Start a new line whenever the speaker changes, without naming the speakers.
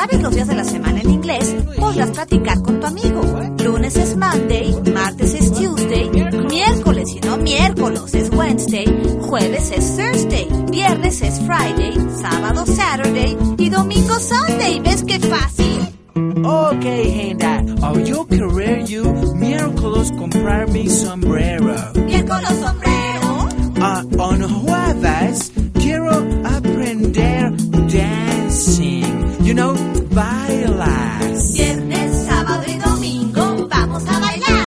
sabes los días de la semana en inglés, podrás practicar con tu amigo. Lunes es Monday, martes es Tuesday, miércoles y no miércoles es Wednesday, jueves es Thursday, viernes es Friday, sábado Saturday y domingo Sunday. ¿Ves qué fácil?
Okay, Henda, yo querer you miércoles comprar mi sombrero.
Miércoles